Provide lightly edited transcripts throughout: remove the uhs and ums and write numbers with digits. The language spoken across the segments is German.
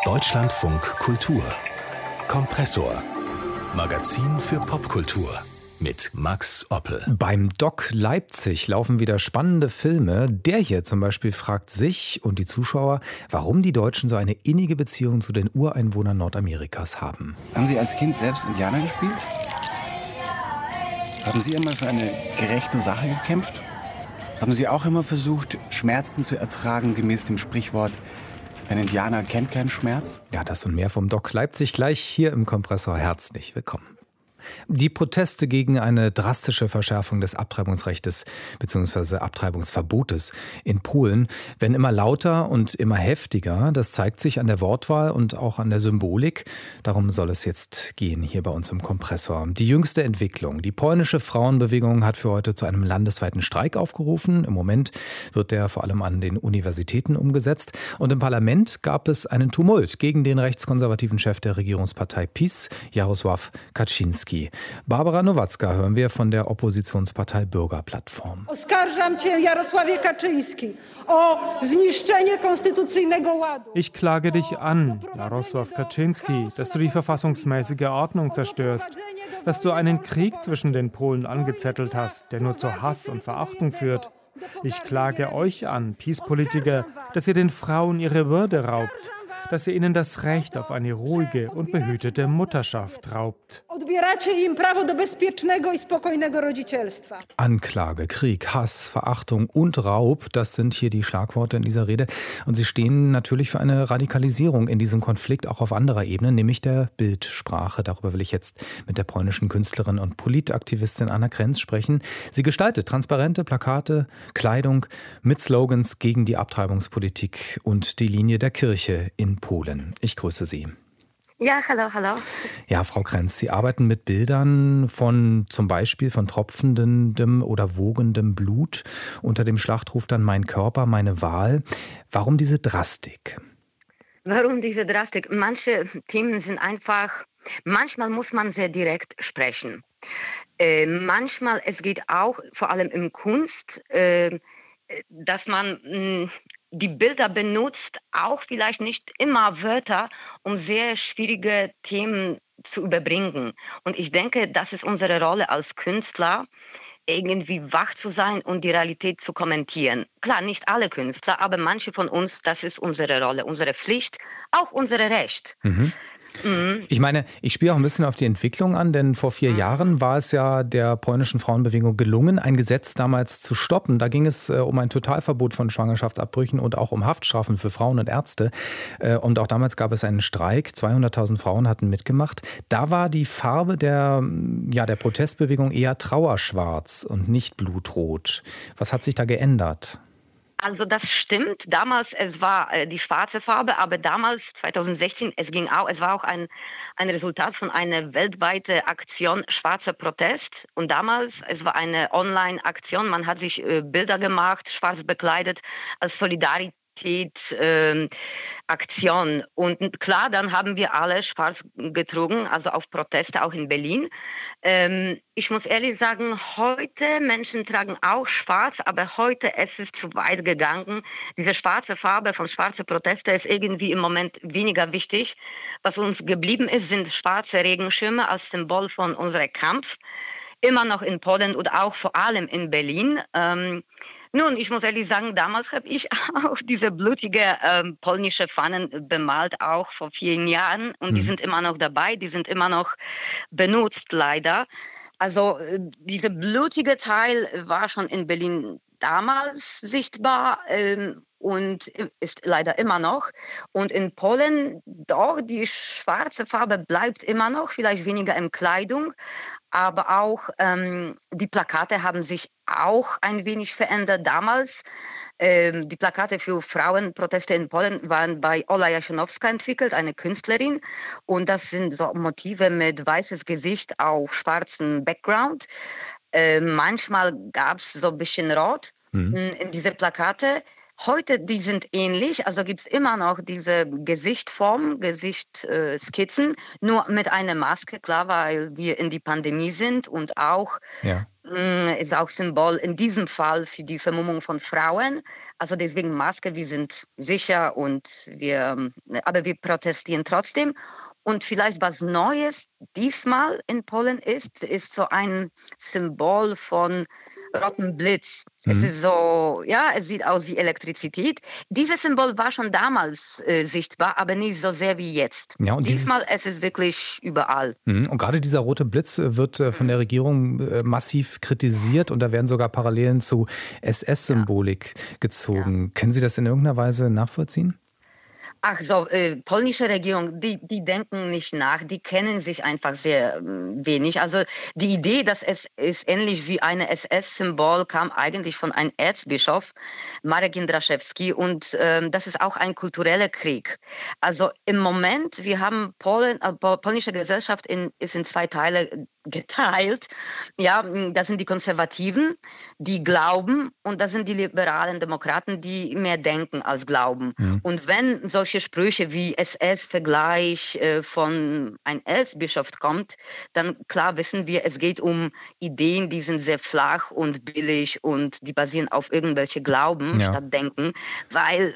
Deutschlandfunk Kultur Kompressor. Magazin für Popkultur mit Max Oppel. Beim Doc Leipzig laufen wieder spannende Filme. Der hier zum Beispiel fragt sich und die Zuschauer, warum die Deutschen so eine innige Beziehung zu den Ureinwohnern Nordamerikas haben. Haben Sie als Kind selbst Indianer gespielt? Haben Sie immer für eine gerechte Sache gekämpft? Haben Sie auch immer versucht, Schmerzen zu ertragen, gemäß dem Sprichwort, ein Indianer kennt keinen Schmerz? Ja, das und mehr vom Doc Leipzig gleich hier im Kompressor. Herzlich willkommen. Die Proteste gegen eine drastische Verschärfung des Abtreibungsrechts bzw. Abtreibungsverbotes in Polen werden immer lauter und immer heftiger. Das zeigt sich an der Wortwahl und auch an der Symbolik. Darum soll es jetzt gehen hier bei uns im Kompressor. Die jüngste Entwicklung. Die polnische Frauenbewegung hat für heute zu einem landesweiten Streik aufgerufen. Im Moment wird der vor allem an den Universitäten umgesetzt. Und im Parlament gab es einen Tumult gegen den rechtskonservativen Chef der Regierungspartei PiS, Jarosław Kaczyński. Barbara Nowacka hören wir von der Oppositionspartei Bürgerplattform. Oskarżam cię, Jarosławie Kaczyński, o zniszczenie konstytucyjnego ładu. Ich klage dich an, Jarosław Kaczyński, dass du die verfassungsmäßige Ordnung zerstörst, dass du einen Krieg zwischen den Polen angezettelt hast, der nur zu Hass und Verachtung führt. Ich klage euch an, PiS-Politiker, dass ihr den Frauen ihre Würde raubt, dass ihr ihnen das Recht auf eine ruhige und behütete Mutterschaft raubt. Anklage, Krieg, Hass, Verachtung und Raub, das sind hier die Schlagworte in dieser Rede. Und sie stehen natürlich für eine Radikalisierung in diesem Konflikt auch auf anderer Ebene, nämlich der Bildsprache. Darüber will ich jetzt mit der polnischen Künstlerin und Politaktivistin Anna Krenz sprechen. Sie gestaltet transparente Plakate, Kleidung mit Slogans gegen die Abtreibungspolitik und die Linie der Kirche in Polen. Ich grüße Sie. Ja, hallo. Ja, Frau Krenz, Sie arbeiten mit Bildern von zum Beispiel von tropfendem oder wogendem Blut unter dem Schlachtruf dann Mein Körper, meine Wahl. Warum diese Drastik? Warum diese Drastik? Manche Themen sind einfach, manchmal muss man sehr direkt sprechen. Manchmal, es geht auch, vor allem in Kunst, dass man die Bilder benutzt, auch vielleicht nicht immer Wörter, um sehr schwierige Themen zu überbringen. Und ich denke, das ist unsere Rolle als Künstler, irgendwie wach zu sein und die Realität zu kommentieren. Klar, nicht alle Künstler, aber manche von uns, das ist unsere Rolle, unsere Pflicht, auch unser Recht. Ich meine, ich spiele auch ein bisschen auf die Entwicklung an, denn vor 4 Jahren war es ja der polnischen Frauenbewegung gelungen, ein Gesetz damals zu stoppen. Da ging es um ein Totalverbot von Schwangerschaftsabbrüchen und auch um Haftstrafen für Frauen und Ärzte. Und auch damals gab es einen Streik. 200.000 Frauen hatten mitgemacht. Da war die Farbe der Protestbewegung eher trauerschwarz und nicht blutrot. Was hat sich da geändert? Also das stimmt. Damals, es war die schwarze Farbe, aber damals, 2016, es war auch ein Resultat von einer weltweiten Aktion Schwarzer Protest. Und damals, es war eine Online-Aktion, man hat sich Bilder gemacht, schwarz bekleidet, als Solidarität. Aktion. Und klar, dann haben wir alle schwarz getragen, also auf Proteste auch in Berlin. Ich muss ehrlich sagen, heute Menschen tragen auch schwarz, aber heute ist es zu weit gegangen. Diese schwarze Farbe von schwarzen Proteste ist irgendwie im Moment weniger wichtig. Was uns geblieben ist, sind schwarze Regenschirme als Symbol von unserem Kampf. Immer noch in Polen und auch vor allem in Berlin. Nun, ich muss ehrlich sagen, damals habe ich auch diese blutige polnische Fahnen bemalt, auch vor 4 Jahren. Und die sind immer noch dabei, die sind immer noch benutzt, leider. Also dieser blutige Teil war schon in Berlin damals sichtbar und ist leider immer noch. Und in Polen, doch, die schwarze Farbe bleibt immer noch, vielleicht weniger in Kleidung, aber auch die Plakate haben sich auch ein wenig verändert. Damals, die Plakate für Frauenproteste in Polen waren bei Ola Jasionowska entwickelt, eine Künstlerin. Und das sind so Motive mit weißes Gesicht auf schwarzem Background. Manchmal gab es so ein bisschen Rot in diese Plakate. Heute, die sind ähnlich, also gibt es immer noch diese Gesichtsform, Gesichtsskizzen, nur mit einer Maske, klar, weil wir in die Pandemie sind und auch ist auch Symbol in diesem Fall für die Vermummung von Frauen. Also deswegen Maske, wir sind sicher aber wir protestieren trotzdem. Und vielleicht was Neues diesmal in Polen ist so ein Symbol von rotem Blitz. Es ist so, es sieht aus wie Elektrizität. Dieses Symbol war schon damals sichtbar, aber nicht so sehr wie jetzt. Ja, und diesmal ist es wirklich überall. Und gerade dieser rote Blitz wird von der Regierung massiv kritisiert und da werden sogar Parallelen zu SS-Symbolik gezogen. Können Sie das in irgendeiner Weise nachvollziehen? Ach so, polnische Regierung, die denken nicht nach, die kennen sich einfach sehr wenig. Also die Idee, dass es ist ähnlich wie eine SS-Symbol, kam eigentlich von einem Erzbischof, Marek Jędraszewski, und das ist auch ein kultureller Krieg. Also im Moment, wir haben polnische Gesellschaft ist in zwei Teile geteilt. Ja, das sind die Konservativen, die glauben, und das sind die liberalen Demokraten, die mehr denken als glauben. Und wenn solche Sprüche wie SS-Vergleich von einem Erzbischof kommt, dann klar wissen wir, es geht um Ideen, die sind sehr flach und billig und die basieren auf irgendwelche Glauben statt Denken, weil,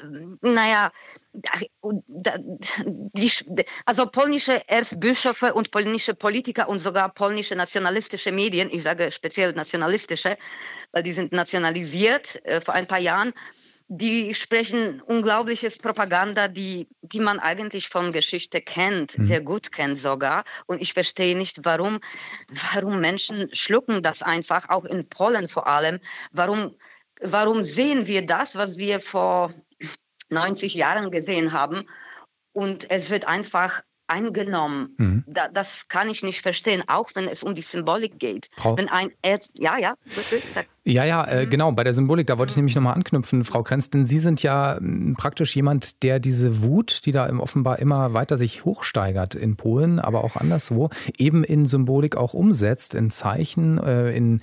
also polnische Erzbischöfe und polnische Politiker und sogar polnische nationalistische Medien, ich sage speziell nationalistische, weil die sind nationalisiert vor ein paar Jahren, die sprechen unglaubliches Propaganda, die man eigentlich von Geschichte kennt, sehr gut kennt sogar. Und ich verstehe nicht, warum Menschen schlucken das einfach, auch in Polen vor allem. Warum sehen wir das, was wir vor 90 Jahren gesehen haben, und es wird einfach eingenommen. Das kann ich nicht verstehen, auch wenn es um die Symbolik geht. Wenn ein bitte. Genau, bei der Symbolik, da wollte ich nämlich nochmal anknüpfen, Frau Krenz, denn Sie sind ja praktisch jemand, der diese Wut, die da offenbar immer weiter sich hochsteigert in Polen, aber auch anderswo, eben in Symbolik auch umsetzt, in Zeichen, in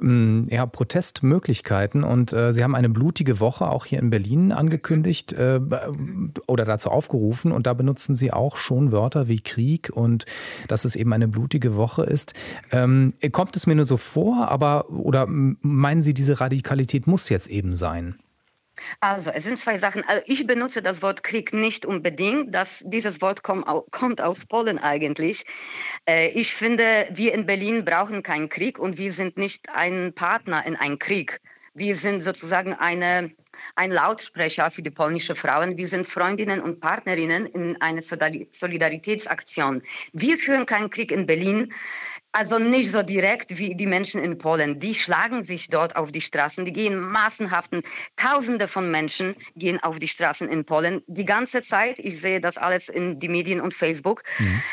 Protestmöglichkeiten. Und Sie haben eine blutige Woche auch hier in Berlin angekündigt oder dazu aufgerufen, und da benutzen Sie auch schon Wörter wie Krieg und dass es eben eine blutige Woche ist. Kommt es mir nur so vor, oder meinen Sie, diese Radikalität muss jetzt eben sein? Also, es sind zwei Sachen. Also, ich benutze das Wort Krieg nicht unbedingt. Dieses Wort kommt aus Polen eigentlich. Ich finde, wir in Berlin brauchen keinen Krieg und wir sind nicht ein Partner in einem Krieg. Wir sind sozusagen ein Lautsprecher für die polnischen Frauen. Wir sind Freundinnen und Partnerinnen in einer Solidaritätsaktion. Wir führen keinen Krieg in Berlin, also nicht so direkt wie die Menschen in Polen. Die schlagen sich dort auf die Straßen, die gehen massenhaften, Tausende von Menschen gehen auf die Straßen in Polen. Die ganze Zeit, ich sehe das alles in die Medien und Facebook.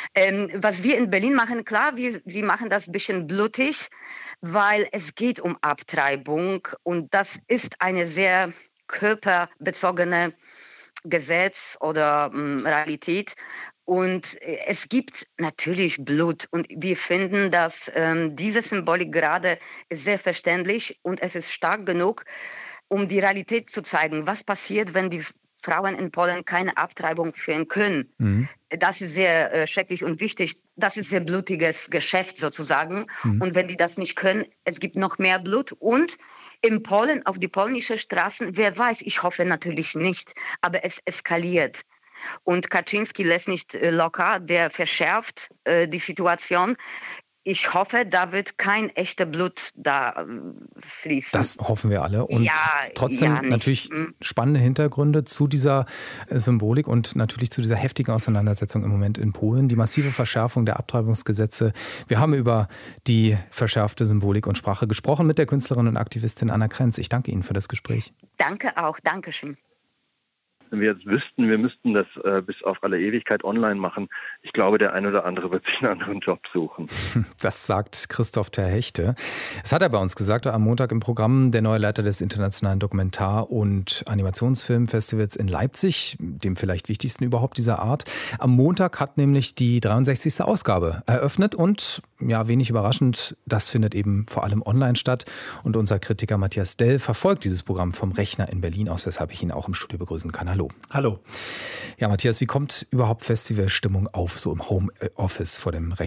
Was wir in Berlin machen, klar, wir machen das ein bisschen blutig, weil es geht um Abtreibung und das ist eine sehr körperbezogene Gesetz oder Realität. Und es gibt natürlich Blut und wir finden, dass diese Symbolik gerade ist sehr verständlich und es ist stark genug, um die Realität zu zeigen. Was passiert, wenn die Frauen in Polen keine Abtreibung führen können? Das ist sehr schrecklich und wichtig. Das ist sehr blutiges Geschäft sozusagen. Und wenn die das nicht können, es gibt noch mehr Blut. Und in Polen, auf die polnischen Straßen, wer weiß, ich hoffe natürlich nicht, aber es eskaliert. Und Kaczynski lässt nicht locker, der verschärft die Situation. Ich hoffe, da wird kein echtes Blut da fließen. Das hoffen wir alle. Und trotzdem natürlich spannende Hintergründe zu dieser Symbolik und natürlich zu dieser heftigen Auseinandersetzung im Moment in Polen. Die massive Verschärfung der Abtreibungsgesetze. Wir haben über die verschärfte Symbolik und Sprache gesprochen mit der Künstlerin und Aktivistin Anna Krenz. Ich danke Ihnen für das Gespräch. Danke auch. Dankeschön. Wenn wir jetzt wüssten, wir müssten das bis auf alle Ewigkeit online machen, ich glaube, der ein oder andere wird sich einen anderen Job suchen. Das sagt Christoph Terhechte. Das hat er bei uns gesagt, am Montag im Programm, der neue Leiter des Internationalen Dokumentar- und Animationsfilmfestivals in Leipzig, dem vielleicht wichtigsten überhaupt dieser Art. Am Montag hat nämlich die 63. Ausgabe eröffnet und wenig überraschend, das findet eben vor allem online statt. Und unser Kritiker Matthias Dell verfolgt dieses Programm vom Rechner in Berlin aus, weshalb ich ihn auch im Studio begrüßen kann. Hallo. Hallo. Ja, Matthias, wie kommt überhaupt Festivalstimmung auf, so im Homeoffice vor dem Rechner?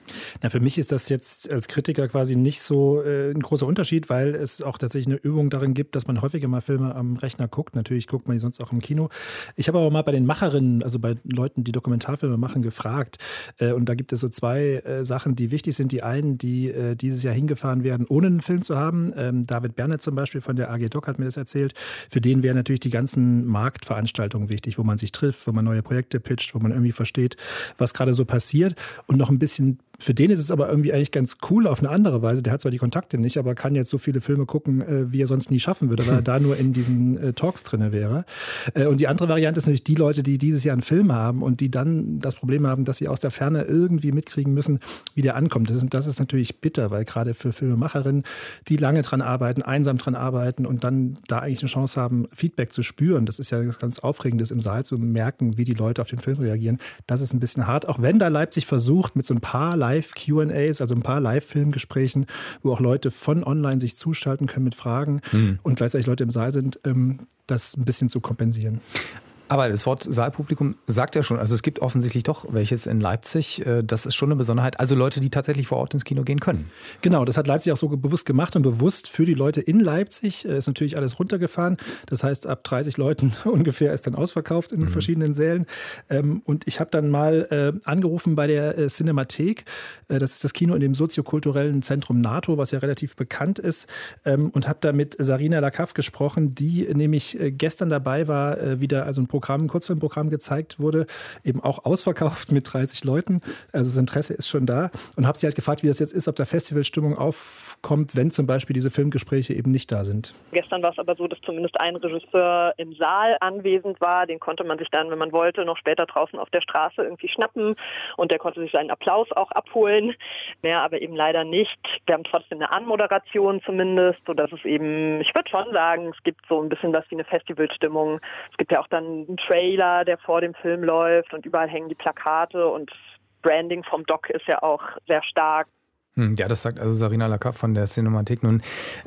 Na, für mich ist das jetzt als Kritiker quasi nicht so ein großer Unterschied, weil es auch tatsächlich eine Übung darin gibt, dass man häufiger mal Filme am Rechner guckt. Natürlich guckt man die sonst auch im Kino. Ich habe aber mal bei den Macherinnen, also bei Leuten, die Dokumentarfilme machen, gefragt. Und da gibt es so zwei Sachen, die wichtig sind. Die einen, die dieses Jahr hingefahren werden, ohne einen Film zu haben. David Bernert zum Beispiel von der AG Doc hat mir das erzählt. Für den wären natürlich die ganzen Marktveranstaltungen wichtig, wo man sich trifft, wo man neue Projekte pitcht, wo man irgendwie versteht, was gerade so passiert. Und noch ein bisschen, für den ist es aber irgendwie eigentlich ganz cool auf eine andere Weise. Der hat zwar die Kontakte nicht, aber kann jetzt so viele Filme gucken, wie er sonst nie schaffen würde, weil er da nur in diesen Talks drin wäre. Und die andere Variante ist natürlich die Leute, die dieses Jahr einen Film haben und die dann das Problem haben, dass sie aus der Ferne irgendwie mitkriegen müssen, wie der ankommt. Das ist natürlich bitter, weil gerade für Filmemacherinnen, die lange dran arbeiten, einsam dran arbeiten und dann da eigentlich eine Chance haben, Feedback zu spüren. Das ist ja was ganz Aufregendes im Saal zu merken, wie die Leute auf den Film reagieren. Das ist ein bisschen hart, auch wenn da Leipzig versucht, mit so ein paar Live-Q&As, also ein paar Live-Filmgesprächen, wo auch Leute von online sich zuschalten können mit Fragen und gleichzeitig Leute im Saal sind, das ein bisschen zu kompensieren. Aber das Wort Saalpublikum sagt ja schon, also es gibt offensichtlich doch welches in Leipzig. Das ist schon eine Besonderheit. Also Leute, die tatsächlich vor Ort ins Kino gehen können. Genau, das hat Leipzig auch so bewusst gemacht und bewusst für die Leute in Leipzig ist natürlich alles runtergefahren. Das heißt, ab 30 Leuten ungefähr ist dann ausverkauft in verschiedenen Sälen. Und ich habe dann mal angerufen bei der Cinemathek. Das ist das Kino in dem soziokulturellen Zentrum NATO, was ja relativ bekannt ist. Und habe da mit Sarina Lakav gesprochen, die nämlich gestern dabei war, wieder also ein Kurzfilmprogramm gezeigt wurde, eben auch ausverkauft mit 30 Leuten. Also das Interesse ist schon da. Und habe sie halt gefragt, wie das jetzt ist, ob da Festivalstimmung aufkommt, wenn zum Beispiel diese Filmgespräche eben nicht da sind. Gestern war es aber so, dass zumindest ein Regisseur im Saal anwesend war. Den konnte man sich dann, wenn man wollte, noch später draußen auf der Straße irgendwie schnappen. Und der konnte sich seinen Applaus auch abholen. Mehr aber eben leider nicht. Wir haben trotzdem eine Anmoderation zumindest, sodass es eben, ich würde schon sagen, es gibt so ein bisschen was wie eine Festivalstimmung. Es gibt ja auch dann einen Trailer, der vor dem Film läuft und überall hängen die Plakate und Branding vom Doc ist ja auch sehr stark. Ja, das sagt also Sarina Lakav von der Cinemathek. Nun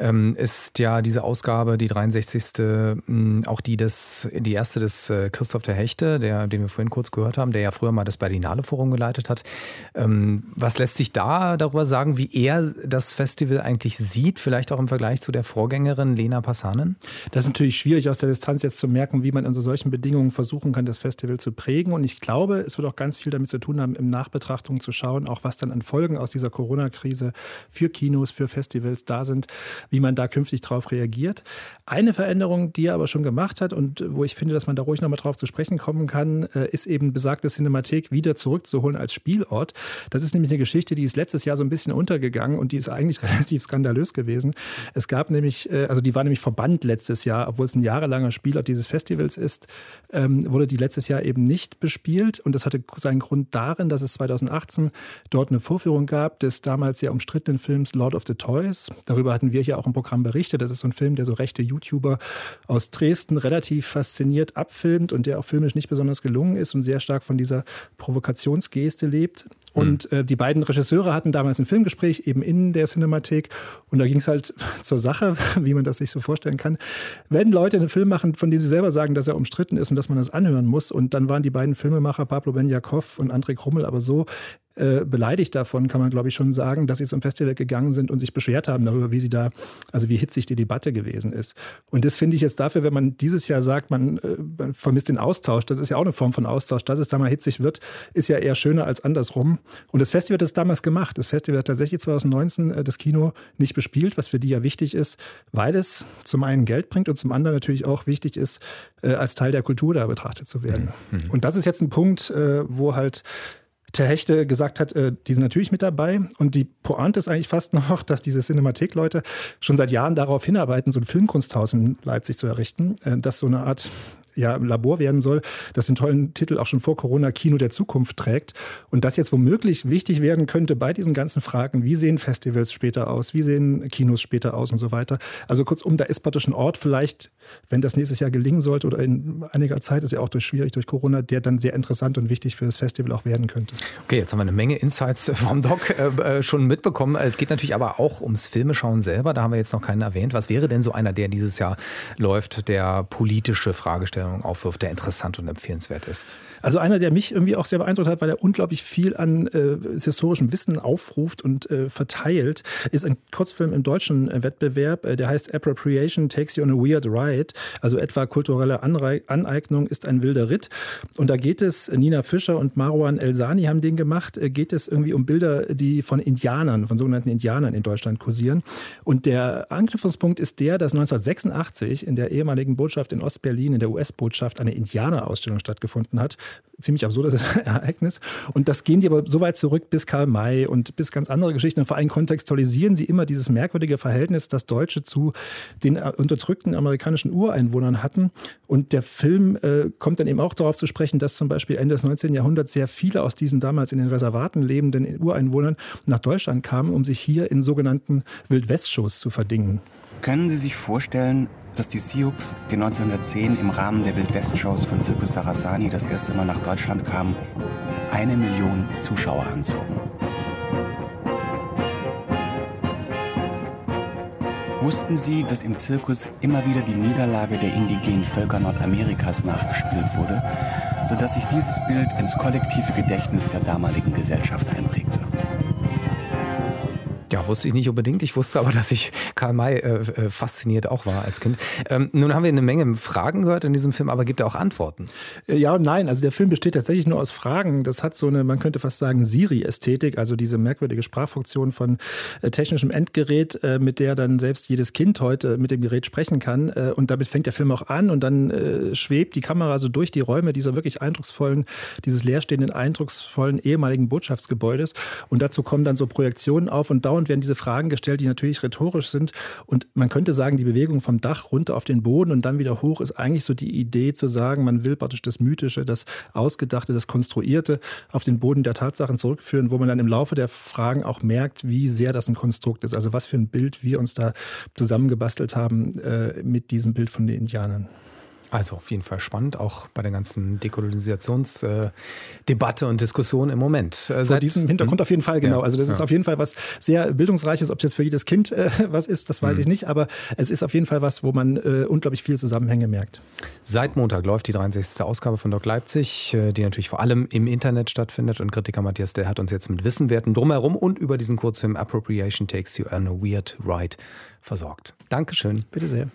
ist ja diese Ausgabe, die 63. auch die erste des Christoph der Hechte, den wir vorhin kurz gehört haben, der ja früher mal das Berlinale Forum geleitet hat. Was lässt sich da darüber sagen, wie er das Festival eigentlich sieht, vielleicht auch im Vergleich zu der Vorgängerin Lena Passanen? Das ist natürlich schwierig aus der Distanz jetzt zu merken, wie man unter solchen Bedingungen versuchen kann, das Festival zu prägen. Und ich glaube, es wird auch ganz viel damit zu tun haben, im Nachbetrachtung zu schauen, auch was dann an Folgen aus dieser Corona-Krise für Kinos, für Festivals da sind, wie man da künftig drauf reagiert. Eine Veränderung, die er aber schon gemacht hat und wo ich finde, dass man da ruhig nochmal drauf zu sprechen kommen kann, ist eben besagte Cinemathek wieder zurückzuholen als Spielort. Das ist nämlich eine Geschichte, die ist letztes Jahr so ein bisschen untergegangen und die ist eigentlich relativ skandalös gewesen. Es gab nämlich, also die war nämlich verbannt letztes Jahr, obwohl es ein jahrelanger Spielort dieses Festivals ist, wurde die letztes Jahr eben nicht bespielt und das hatte seinen Grund darin, dass es 2018 dort eine Vorführung gab des damals sehr umstrittenen Films Lord of the Toys. Darüber hatten wir hier auch im Programm berichtet. Das ist so ein Film, der so rechte YouTuber aus Dresden relativ fasziniert abfilmt und der auch filmisch nicht besonders gelungen ist und sehr stark von dieser Provokationsgeste lebt. Und die beiden Regisseure hatten damals ein Filmgespräch eben in der Cinemathek und da ging es halt zur Sache, wie man das sich so vorstellen kann. Wenn Leute einen Film machen, von dem sie selber sagen, dass er umstritten ist und dass man das anhören muss und dann waren die beiden Filmemacher Pablo Benjakov und André Krummel aber so beleidigt davon, kann man glaube ich schon sagen, dass sie zum Festival gegangen sind und sich beschwert haben darüber, wie hitzig die Debatte gewesen ist. Und das finde ich jetzt dafür, wenn man dieses Jahr sagt, man vermisst den Austausch, das ist ja auch eine Form von Austausch, dass es da mal hitzig wird, ist ja eher schöner als andersrum. Und das Festival hat das damals gemacht. Das Festival hat tatsächlich 2019 das Kino nicht bespielt, was für die ja wichtig ist, weil es zum einen Geld bringt und zum anderen natürlich auch wichtig ist, als Teil der Kultur da betrachtet zu werden. Und das ist jetzt ein Punkt, wo halt Ter Hechte gesagt hat, die sind natürlich mit dabei. Und die Pointe ist eigentlich fast noch, dass diese Cinemathek-Leute schon seit Jahren darauf hinarbeiten, so ein Filmkunsthaus in Leipzig zu errichten, das so eine Art Labor werden soll, das den tollen Titel auch schon vor Corona Kino der Zukunft trägt. Und das jetzt womöglich wichtig werden könnte bei diesen ganzen Fragen, wie sehen Festivals später aus, wie sehen Kinos später aus und so weiter. Also kurzum, da ist praktisch ein Ort vielleicht wenn das nächstes Jahr gelingen sollte oder in einiger Zeit, ist ja auch schwierig durch Corona, der dann sehr interessant und wichtig für das Festival auch werden könnte. Okay, jetzt haben wir eine Menge Insights vom Doc schon mitbekommen. Es geht natürlich aber auch ums Filmeschauen selber. Da haben wir jetzt noch keinen erwähnt. Was wäre denn so einer, der dieses Jahr läuft, der politische Fragestellungen aufwirft, der interessant und empfehlenswert ist? Also einer, der mich irgendwie auch sehr beeindruckt hat, weil er unglaublich viel an historischem Wissen aufruft und verteilt, ist ein Kurzfilm im deutschen Wettbewerb. Der heißt Appropriation Takes You on a Weird Ride. Also etwa kulturelle Aneignung ist ein wilder Ritt. Und da geht es, Nina Fischer und Marwan Elsani haben den gemacht, geht es irgendwie um Bilder, die von Indianern, von sogenannten Indianern in Deutschland kursieren. Und der Anknüpfungspunkt ist der, dass 1986 in der ehemaligen Botschaft in Ostberlin, in der US-Botschaft, eine Indianerausstellung stattgefunden hat. Ziemlich absurdes Ereignis. Und das gehen die aber so weit zurück bis Karl May und bis ganz andere Geschichten. Und vor allem kontextualisieren sie immer dieses merkwürdige Verhältnis, das Deutsche zu den unterdrückten amerikanischen Ureinwohnern hatten. Und der Film kommt dann eben auch darauf zu sprechen, dass zum Beispiel Ende des 19. Jahrhunderts sehr viele aus diesen damals in den Reservaten lebenden Ureinwohnern nach Deutschland kamen, um sich hier in sogenannten Wildwest-Shows zu verdingen. Können Sie sich vorstellen, dass die Sioux, die 1910 im Rahmen der Wildwest-Shows von Circus Saraceni das erste Mal nach Deutschland kamen, 1 Million Zuschauer anzogen? Wussten Sie, dass im Zirkus immer wieder die Niederlage der indigenen Völker Nordamerikas nachgespielt wurde, sodass sich dieses Bild ins kollektive Gedächtnis der damaligen Gesellschaft einprägte? Ja, wusste ich nicht unbedingt. Ich wusste aber, dass ich Karl May fasziniert auch war als Kind. Nun haben wir eine Menge Fragen gehört in diesem Film, aber gibt er auch Antworten? Ja und nein. Also der Film besteht tatsächlich nur aus Fragen. Das hat so eine, man könnte fast sagen, Siri-Ästhetik, also diese merkwürdige Sprachfunktion von technischem Endgerät, mit der dann selbst jedes Kind heute mit dem Gerät sprechen kann. Und damit fängt der Film auch an und dann schwebt die Kamera so durch die Räume dieser wirklich eindrucksvollen, dieses leerstehenden, eindrucksvollen ehemaligen Botschaftsgebäudes. Und dazu kommen dann so Projektionen auf und dauernd werden diese Fragen gestellt, die natürlich rhetorisch sind. Und man könnte sagen, die Bewegung vom Dach runter auf den Boden und dann wieder hoch ist eigentlich so die Idee zu sagen, man will praktisch das Mythische, das Ausgedachte, das Konstruierte auf den Boden der Tatsachen zurückführen, wo man dann im Laufe der Fragen auch merkt, wie sehr das ein Konstrukt ist. Also was für ein Bild wir uns da zusammengebastelt haben mit diesem Bild von den Indianern. Also auf jeden Fall spannend, auch bei der ganzen Dekolonisationsdebatte und Diskussion im Moment. Vor diesem Hintergrund auf jeden Fall, genau. Also das ist auf jeden Fall was sehr Bildungsreiches. Ob es jetzt für jedes Kind was ist, das weiß ich nicht. Aber es ist auf jeden Fall was, wo man unglaublich viele Zusammenhänge merkt. Seit Montag läuft die 63. Ausgabe von Doc Leipzig, die natürlich vor allem im Internet stattfindet. Und Kritiker Matthias Dell hat uns jetzt mit Wissenwerten drumherum und über diesen Kurzfilm Appropriation Takes You on a Weird Ride versorgt. Dankeschön. Bitte sehr.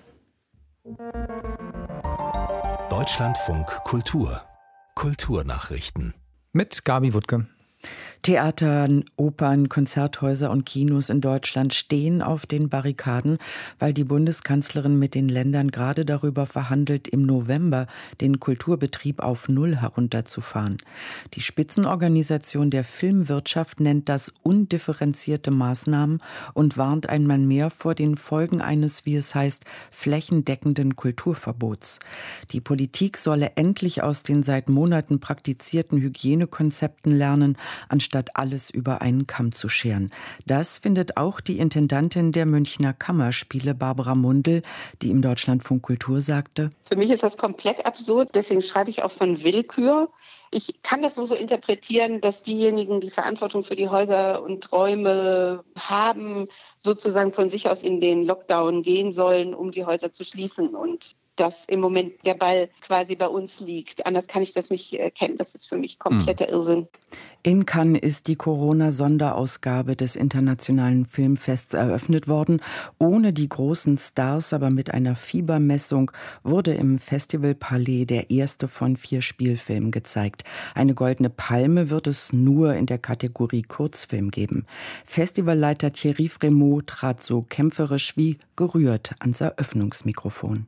Deutschlandfunk Kultur. Kulturnachrichten. Mit Gabi Wuttke. Theater, Opern, Konzerthäuser und Kinos in Deutschland stehen auf den Barrikaden, weil die Bundeskanzlerin mit den Ländern gerade darüber verhandelt, im November den Kulturbetrieb auf Null herunterzufahren. Die Spitzenorganisation der Filmwirtschaft nennt das undifferenzierte Maßnahmen und warnt einmal mehr vor den Folgen eines, wie es heißt, flächendeckenden Kulturverbots. Die Politik solle endlich aus den seit Monaten praktizierten Hygienekonzepten lernen, anstatt alles über einen Kamm zu scheren. Das findet auch die Intendantin der Münchner Kammerspiele, Barbara Mundl, die im Deutschlandfunk Kultur sagte: Für mich ist das komplett absurd, deswegen schreibe ich auch von Willkür. Ich kann das nur so interpretieren, dass diejenigen, die Verantwortung für die Häuser und Räume haben, sozusagen von sich aus in den Lockdown gehen sollen, um die Häuser zu schließen und dass im Moment der Ball quasi bei uns liegt. Anders kann ich das nicht erkennen. Das ist für mich kompletter Irrsinn. In Cannes ist die Corona-Sonderausgabe des Internationalen Filmfests eröffnet worden. Ohne die großen Stars, aber mit einer Fiebermessung wurde im Festivalpalais der erste von 4 Spielfilmen gezeigt. Eine goldene Palme wird es nur in der Kategorie Kurzfilm geben. Festivalleiter Thierry Frémaux trat so kämpferisch wie gerührt ans Eröffnungsmikrofon.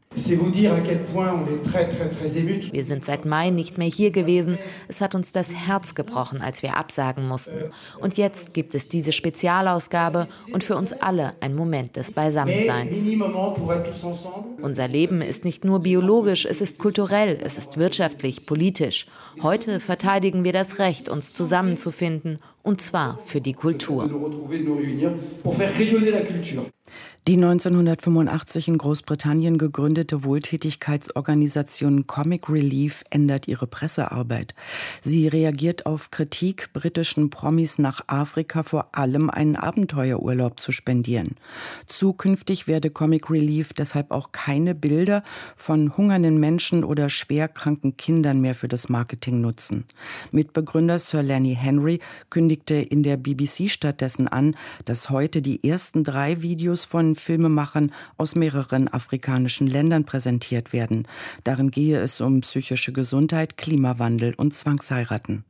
Wir sind seit Mai nicht mehr hier gewesen. Es hat uns das Herz gebrochen, als wir absagen mussten. Und jetzt gibt es diese Spezialausgabe und für uns alle ein Moment des Beisammenseins. Unser Leben ist nicht nur biologisch, es ist kulturell, es ist wirtschaftlich, politisch. Heute verteidigen wir das Recht, uns zusammenzufinden, und zwar für die Kultur. Die 1985 in Großbritannien gegründete Wohltätigkeitsorganisation Comic Relief ändert ihre Pressearbeit. Sie reagiert auf Kritik, britischen Promis nach Afrika vor allem einen Abenteuerurlaub zu spendieren. Zukünftig werde Comic Relief deshalb auch keine Bilder von hungernden Menschen oder schwerkranken Kindern mehr für das Marketing nutzen. Mitbegründer Sir Lenny Henry kündigte in der BBC stattdessen an, dass heute die ersten 3 Videos von Filmemachern aus mehreren afrikanischen Ländern präsentiert werden. Darin gehe es um psychische Gesundheit, Klimawandel und Zwangsheiraten.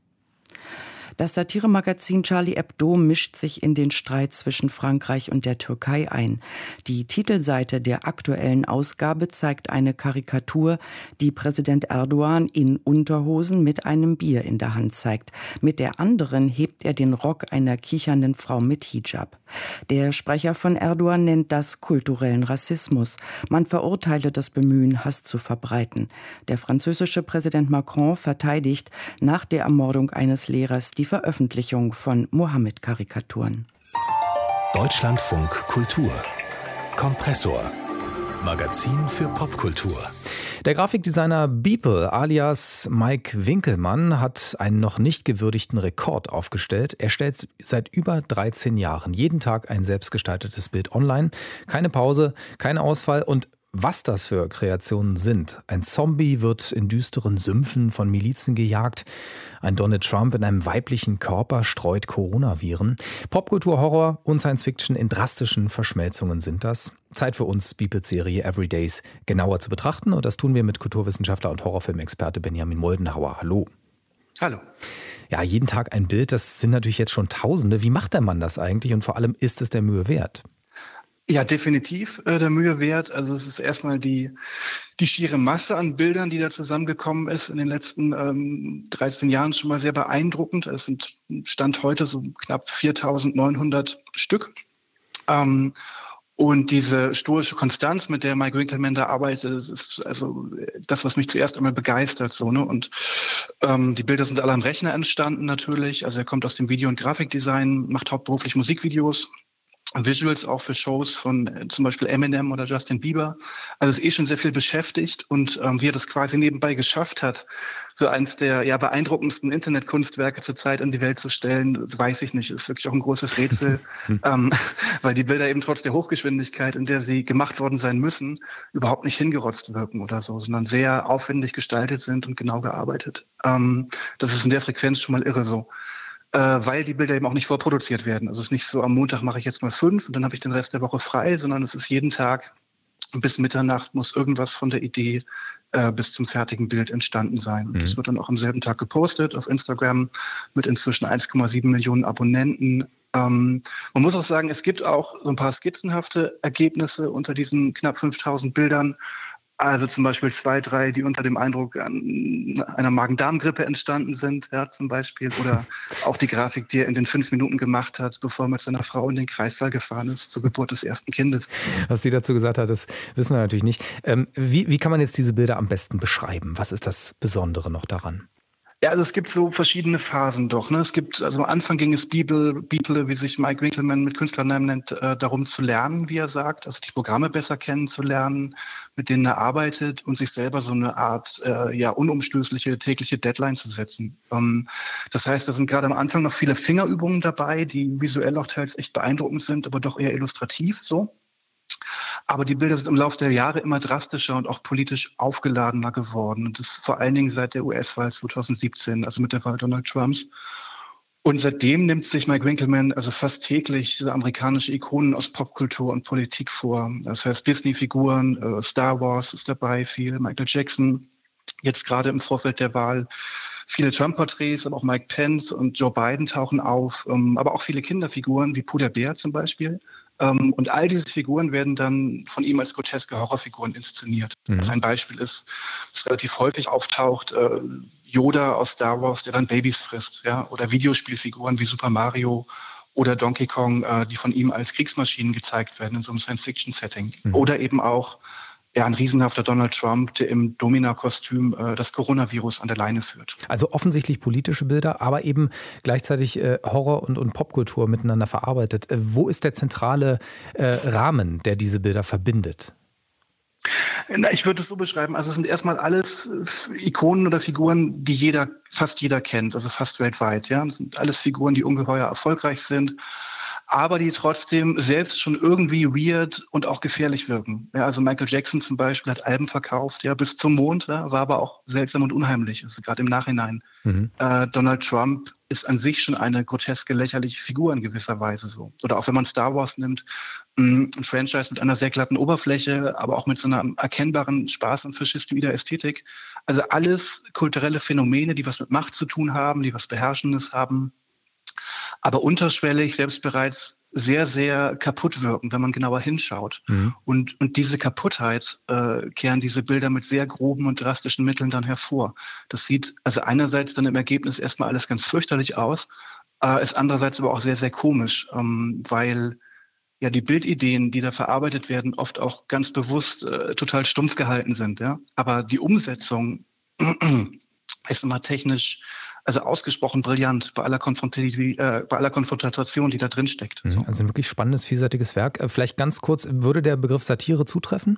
Das Satiremagazin Charlie Hebdo mischt sich in den Streit zwischen Frankreich und der Türkei ein. Die Titelseite der aktuellen Ausgabe zeigt eine Karikatur, die Präsident Erdogan in Unterhosen mit einem Bier in der Hand zeigt. Mit der anderen hebt er den Rock einer kichernden Frau mit Hijab. Der Sprecher von Erdogan nennt das kulturellen Rassismus. Man verurteile das Bemühen, Hass zu verbreiten. Der französische Präsident Macron verteidigt nach der Ermordung eines Lehrers die Veröffentlichung von Mohammed-Karikaturen. Deutschlandfunk Kultur. Kompressor. Magazin für Popkultur. Der Grafikdesigner Beeple alias Mike Winkelmann hat einen noch nicht gewürdigten Rekord aufgestellt. Er stellt seit über 13 Jahren jeden Tag ein selbstgestaltetes Bild online. Keine Pause, kein Ausfall und was das für Kreationen sind. Ein Zombie wird in düsteren Sümpfen von Milizen gejagt. Ein Donald Trump in einem weiblichen Körper streut Coronaviren. Popkultur, Horror und Science-Fiction in drastischen Verschmelzungen sind das. Zeit für uns, Beeples Serie Everydays genauer zu betrachten. Und das tun wir mit Kulturwissenschaftler und Horrorfilmexperte Benjamin Moldenhauer. Hallo. Hallo. Ja, jeden Tag ein Bild, das sind natürlich jetzt schon Tausende. Wie macht der Mann das eigentlich und vor allem, ist es der Mühe wert? Ja, definitiv der Mühe wert. Also es ist erstmal die schiere Masse an Bildern, die da zusammengekommen ist in den letzten 13 Jahren, schon mal sehr beeindruckend. Es sind Stand heute so knapp 4.900 Stück. Und diese stoische Konstanz, mit der Mike Winkelmann da arbeitet, ist also das, was mich zuerst einmal begeistert. So, ne? Und die Bilder sind alle am Rechner entstanden natürlich. Also er kommt aus dem Video- und Grafikdesign, macht hauptberuflich Musikvideos. Visuals auch für Shows von zum Beispiel Eminem oder Justin Bieber. Also ist schon sehr viel beschäftigt und wie er das quasi nebenbei geschafft hat, so eines der beeindruckendsten Internetkunstwerke zurzeit in die Welt zu stellen, weiß ich nicht. Ist wirklich auch ein großes Rätsel, weil die Bilder eben trotz der Hochgeschwindigkeit, in der sie gemacht worden sein müssen, überhaupt nicht hingerotzt wirken oder so, sondern sehr aufwendig gestaltet sind und genau gearbeitet. Das ist in der Frequenz schon mal irre so. Weil die Bilder eben auch nicht vorproduziert werden. Also es ist nicht so, am Montag mache ich jetzt mal 5 und dann habe ich den Rest der Woche frei, sondern es ist jeden Tag bis Mitternacht muss irgendwas von der Idee bis zum fertigen Bild entstanden sein. Und das wird dann auch am selben Tag gepostet auf Instagram mit inzwischen 1,7 Millionen Abonnenten. Man muss auch sagen, es gibt auch so ein paar skizzenhafte Ergebnisse unter diesen knapp 5.000 Bildern. Also zum Beispiel 2, 3, die unter dem Eindruck einer Magen-Darm-Grippe entstanden sind, ja, zum Beispiel. Oder auch die Grafik, die er in den 5 Minuten gemacht hat, bevor er mit seiner Frau in den Kreissaal gefahren ist, zur Geburt des ersten Kindes. Was die dazu gesagt hat, das wissen wir natürlich nicht. Wie kann man jetzt diese Bilder am besten beschreiben? Was ist das Besondere noch daran? Ja, also es gibt so verschiedene Phasen doch. Ne? Es gibt, also am Anfang ging es Beeple, wie sich Mike Winkelmann mit Künstlernamen nennt, darum zu lernen, wie er sagt, also die Programme besser kennenzulernen, mit denen er arbeitet und sich selber so eine Art unumstößliche tägliche Deadline zu setzen. Das heißt, da sind gerade am Anfang noch viele Fingerübungen dabei, die visuell auch teils echt beeindruckend sind, aber doch eher illustrativ so. Aber die Bilder sind im Laufe der Jahre immer drastischer und auch politisch aufgeladener geworden. Und das vor allen Dingen seit der US-Wahl 2017, also mit der Wahl Donald Trumps. Und seitdem nimmt sich Mike Winkelmann also fast täglich diese amerikanische Ikonen aus Popkultur und Politik vor. Das heißt Disney-Figuren, Star Wars ist dabei, viel Michael Jackson. Jetzt gerade im Vorfeld der Wahl viele Trump-Porträts, aber auch Mike Pence und Joe Biden tauchen auf. Aber auch viele Kinderfiguren wie Puder Bär zum Beispiel. Und all diese Figuren werden dann von ihm als groteske Horrorfiguren inszeniert. Also ein Beispiel ist, das relativ häufig auftaucht, Yoda aus Star Wars, der dann Babys frisst, ja, oder Videospielfiguren wie Super Mario oder Donkey Kong, die von ihm als Kriegsmaschinen gezeigt werden in so einem Science-Fiction-Setting. Oder eben auch ein riesenhafter Donald Trump, der im Domina-Kostüm das Coronavirus an der Leine führt. Also offensichtlich politische Bilder, aber eben gleichzeitig Horror und Popkultur miteinander verarbeitet. Wo ist der zentrale Rahmen, der diese Bilder verbindet? Ich würde es so beschreiben, also es sind erstmal alles Ikonen oder Figuren, die fast jeder kennt, also fast weltweit. Ja, das sind alles Figuren, die ungeheuer erfolgreich sind, aber die trotzdem selbst schon irgendwie weird und auch gefährlich wirken. Ja, also Michael Jackson zum Beispiel hat Alben verkauft, ja, bis zum Mond, ja, war aber auch seltsam und unheimlich, also gerade im Nachhinein. Donald Trump ist an sich schon eine groteske, lächerliche Figur in gewisser Weise so. Oder auch wenn man Star Wars nimmt, ein Franchise mit einer sehr glatten Oberfläche, aber auch mit so einer erkennbaren Spaß- und faschistoider Ästhetik. Also alles kulturelle Phänomene, die was mit Macht zu tun haben, die was Beherrschendes haben, aber unterschwellig selbst bereits sehr, sehr kaputt wirken, wenn man genauer hinschaut. Und diese Kaputtheit kehren diese Bilder mit sehr groben und drastischen Mitteln dann hervor. Das sieht also einerseits dann im Ergebnis erstmal alles ganz fürchterlich aus, ist andererseits aber auch sehr, sehr komisch, weil ja die Bildideen, die da verarbeitet werden, oft auch ganz bewusst total stumpf gehalten sind. Ja? Aber die Umsetzung ist immer technisch, also ausgesprochen brillant bei aller Konfrontation, die da drin steckt. Also ein wirklich spannendes, vielseitiges Werk. Vielleicht ganz kurz, würde der Begriff Satire zutreffen?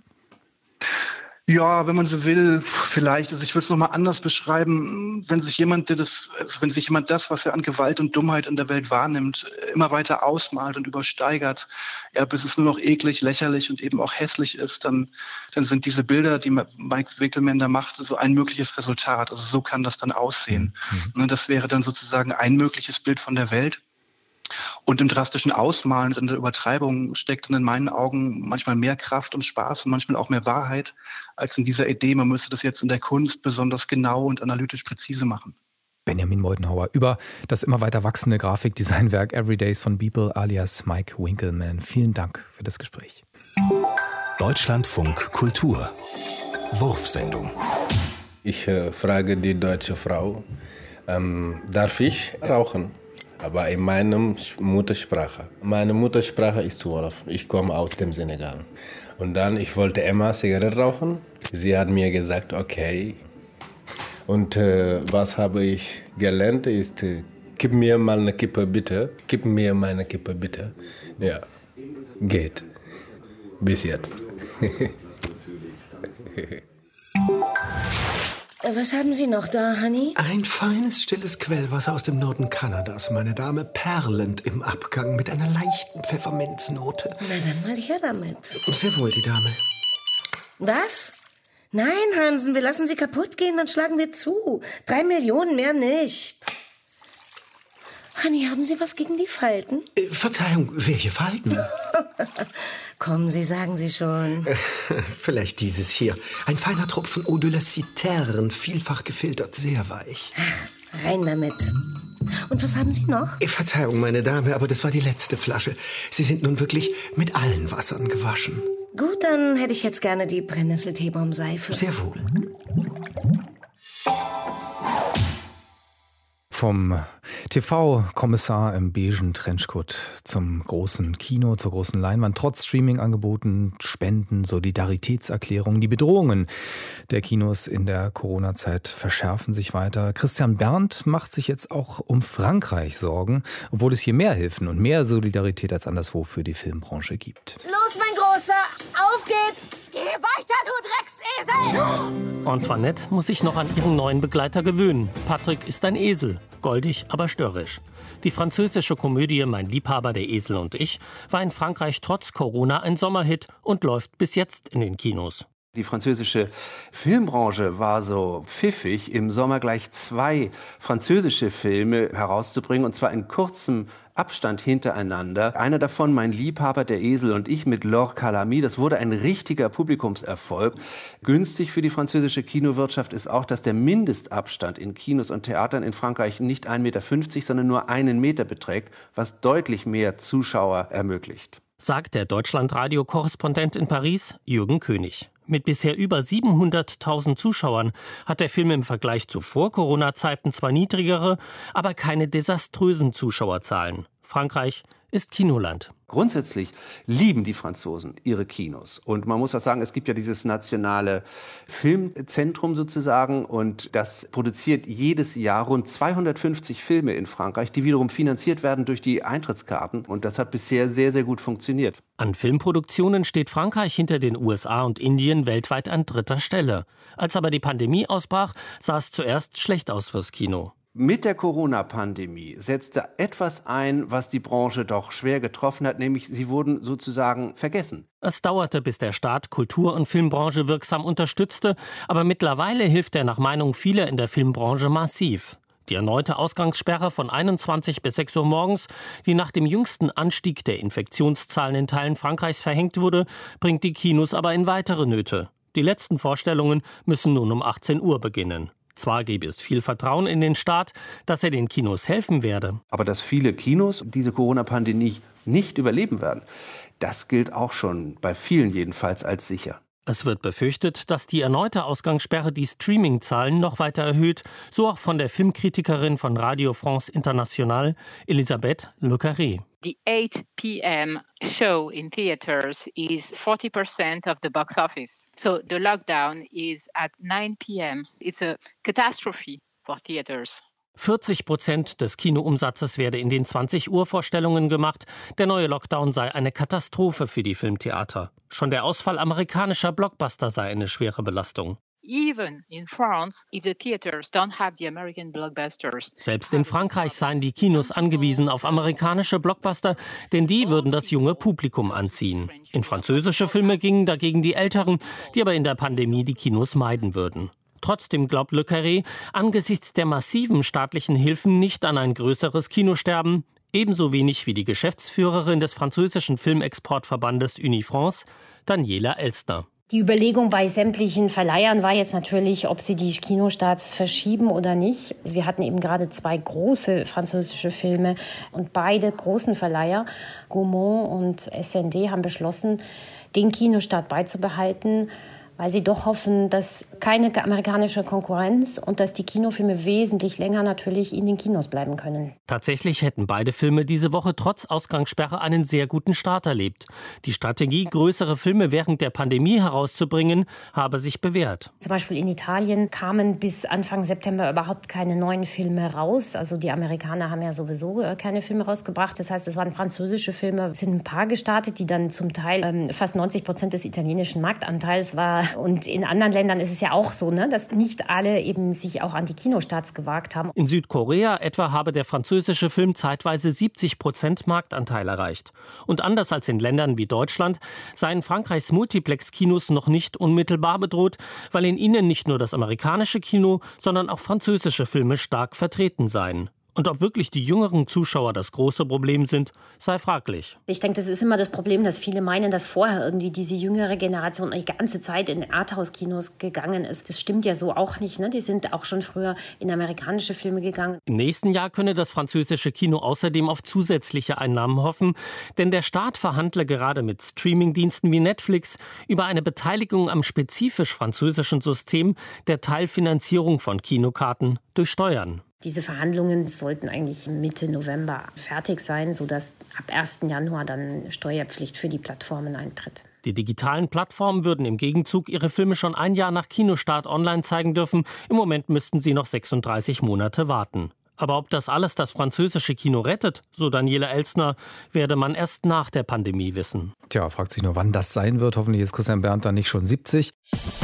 Ja, wenn man so will, vielleicht. Also ich würde es nochmal anders beschreiben, wenn sich jemand das, was er an Gewalt und Dummheit in der Welt wahrnimmt, immer weiter ausmalt und übersteigert, ja, bis es nur noch eklig, lächerlich und eben auch hässlich ist, dann sind diese Bilder, die Mike Winkelmann da macht, so ein mögliches Resultat. Also so kann das dann aussehen. Und das wäre dann sozusagen ein mögliches Bild von der Welt. Und im drastischen Ausmalen und in der Übertreibung steckt dann in meinen Augen manchmal mehr Kraft und Spaß und manchmal auch mehr Wahrheit als in dieser Idee, man müsste das jetzt in der Kunst besonders genau und analytisch präzise machen. Benjamin Meudenhauer über das immer weiter wachsende Grafikdesignwerk Everydays von Beeple alias Mike Winkelmann. Vielen Dank für das Gespräch. Deutschlandfunk Kultur. Wurfsendung. Ich frage die deutsche Frau, darf ich rauchen? Aber in meiner Muttersprache. Meine Muttersprache ist Wolof. Ich komme aus dem Senegal. Und dann, ich wollte immer Zigarette rauchen. Sie hat mir gesagt, okay. Und was habe ich gelernt ist, gib mir mal eine Kippe bitte. Gib mir meine Kippe bitte. Ja, geht. Bis jetzt. Was haben Sie noch da, Honey? Ein feines, stilles Quellwasser aus dem Norden Kanadas, meine Dame, perlend im Abgang mit einer leichten Pfefferminznote. Na dann mal her damit. Sehr wohl, die Dame. Was? Nein, Hansen, wir lassen sie kaputt gehen, dann schlagen wir zu. 3 Millionen, mehr nicht. Honey, haben Sie was gegen die Falten? Verzeihung, welche Falten? Kommen Sie, sagen Sie schon. Vielleicht dieses hier. Ein feiner Tropfen Eau de la Citerne, vielfach gefiltert, sehr weich. Ach, rein damit. Und was haben Sie noch? Verzeihung, meine Dame, aber das war die letzte Flasche. Sie sind nun wirklich mit allen Wassern gewaschen. Gut, dann hätte ich jetzt gerne die Brennnessel-Teebaumseife. Sehr wohl. Vom TV-Kommissar im beigen Trenchcoat zum großen Kino, zur großen Leinwand. Trotz Streaming-Angeboten, Spenden, Solidaritätserklärungen. Die Bedrohungen der Kinos in der Corona-Zeit verschärfen sich weiter. Christian Berndt macht sich jetzt auch um Frankreich Sorgen, obwohl es hier mehr Hilfen und mehr Solidarität als anderswo für die Filmbranche gibt. Los, mein Großer, auf geht's! Geh weiter, du Drecksesel! Antoinette muss sich noch an ihren neuen Begleiter gewöhnen. Patrick ist ein Esel, goldig, aber störrisch. Die französische Komödie Mein Liebhaber, der Esel und ich war in Frankreich trotz Corona ein Sommerhit und läuft bis jetzt in den Kinos. Die französische Filmbranche war so pfiffig, im Sommer gleich 2 französische Filme herauszubringen, und zwar in kurzem Abstand hintereinander. Einer davon, Mein Liebhaber, der Esel und ich, mit Laure Calamy. Das wurde ein richtiger Publikumserfolg. Günstig für die französische Kinowirtschaft ist auch, dass der Mindestabstand in Kinos und Theatern in Frankreich nicht 1,50 Meter, sondern nur 1 Meter beträgt, was deutlich mehr Zuschauer ermöglicht. Sagt der Deutschlandradio-Korrespondent in Paris, Jürgen König. Mit bisher über 700.000 Zuschauern hat der Film im Vergleich zu Vor-Corona-Zeiten zwar niedrigere, aber keine desaströsen Zuschauerzahlen. Frankreich ist Kinoland. Grundsätzlich lieben die Franzosen ihre Kinos. Und man muss auch sagen, es gibt ja dieses nationale Filmzentrum sozusagen und das produziert jedes Jahr rund 250 Filme in Frankreich, die wiederum finanziert werden durch die Eintrittskarten. Und das hat bisher sehr, sehr gut funktioniert. An Filmproduktionen steht Frankreich hinter den USA und Indien weltweit an 3. Stelle. Als aber die Pandemie ausbrach, sah es zuerst schlecht aus fürs Kino. Mit der Corona-Pandemie setzte etwas ein, was die Branche doch schwer getroffen hat, nämlich sie wurden sozusagen vergessen. Es dauerte, bis der Staat Kultur- und Filmbranche wirksam unterstützte, aber mittlerweile hilft er nach Meinung vieler in der Filmbranche massiv. Die erneute Ausgangssperre von 21 bis 6 Uhr morgens, die nach dem jüngsten Anstieg der Infektionszahlen in Teilen Frankreichs verhängt wurde, bringt die Kinos aber in weitere Nöte. Die letzten Vorstellungen müssen nun um 18 Uhr beginnen. Zwar gäbe es viel Vertrauen in den Staat, dass er den Kinos helfen werde. Aber dass viele Kinos diese Corona-Pandemie nicht überleben werden, das gilt auch schon bei vielen jedenfalls als sicher. Es wird befürchtet, dass die erneute Ausgangssperre die Streaming-Zahlen noch weiter erhöht, so auch von der Filmkritikerin von Radio France International, Elisabeth Le Carré. The 8 p.m. show in theaters is 40% of the box office. So the lockdown is at 9 p.m. It's a catastrophe for theaters. 40% des Kinoumsatzes werde in den 20-Uhr-Vorstellungen gemacht. Der neue Lockdown sei eine Katastrophe für die Filmtheater. Schon der Ausfall amerikanischer Blockbuster sei eine schwere Belastung. Even in France, if the theaters don't have the American blockbusters. Selbst in Frankreich seien die Kinos angewiesen auf amerikanische Blockbuster, denn die würden das junge Publikum anziehen. In französische Filme gingen dagegen die Älteren, die aber in der Pandemie die Kinos meiden würden. Trotzdem glaubt Le Carré, angesichts der massiven staatlichen Hilfen nicht an ein größeres Kinosterben, ebenso wenig wie die Geschäftsführerin des französischen Filmexportverbandes Unifrance, Daniela Elstner. Die Überlegung bei sämtlichen Verleihern war jetzt natürlich, ob sie die Kinostarts verschieben oder nicht. Wir hatten eben gerade 2 große französische Filme und beide großen Verleiher, Gaumont und SND, haben beschlossen, den Kinostart beizubehalten, weil sie doch hoffen, dass keine amerikanische Konkurrenz und dass die Kinofilme wesentlich länger natürlich in den Kinos bleiben können. Tatsächlich hätten beide Filme diese Woche trotz Ausgangssperre einen sehr guten Start erlebt. Die Strategie, größere Filme während der Pandemie herauszubringen, habe sich bewährt. Zum Beispiel in Italien kamen bis Anfang September überhaupt keine neuen Filme raus. Also die Amerikaner haben ja sowieso keine Filme rausgebracht. Das heißt, es waren französische Filme. Es sind ein paar gestartet, die dann zum Teil fast 90% des italienischen Marktanteils war. Und in anderen Ländern ist es ja auch so, dass nicht alle eben sich auch an die Kinostarts gewagt haben. In Südkorea etwa habe der französische Film zeitweise 70% Marktanteil erreicht. Und anders als in Ländern wie Deutschland seien Frankreichs Multiplex-Kinos noch nicht unmittelbar bedroht, weil in ihnen nicht nur das amerikanische Kino, sondern auch französische Filme stark vertreten seien. Und ob wirklich die jüngeren Zuschauer das große Problem sind, sei fraglich. Ich denke, das ist immer das Problem, dass viele meinen, dass vorher irgendwie diese jüngere Generation die ganze Zeit in Arthouse-Kinos gegangen ist. Das stimmt ja so auch nicht. Die sind auch schon früher in amerikanische Filme gegangen. Im nächsten Jahr könne das französische Kino außerdem auf zusätzliche Einnahmen hoffen. Denn der Staat verhandle gerade mit Streamingdiensten wie Netflix über eine Beteiligung am spezifisch französischen System der Teilfinanzierung von Kinokarten durch Steuern. Diese Verhandlungen sollten eigentlich Mitte November fertig sein, sodass ab 1. Januar dann Steuerpflicht für die Plattformen eintritt. Die digitalen Plattformen würden im Gegenzug ihre Filme schon ein Jahr nach Kinostart online zeigen dürfen. Im Moment müssten sie noch 36 Monate warten. Aber ob das alles das französische Kino rettet, so Daniela Elstner, werde man erst nach der Pandemie wissen. Tja, fragt sich nur, wann das sein wird. Hoffentlich ist Christian Berndt dann nicht schon 70.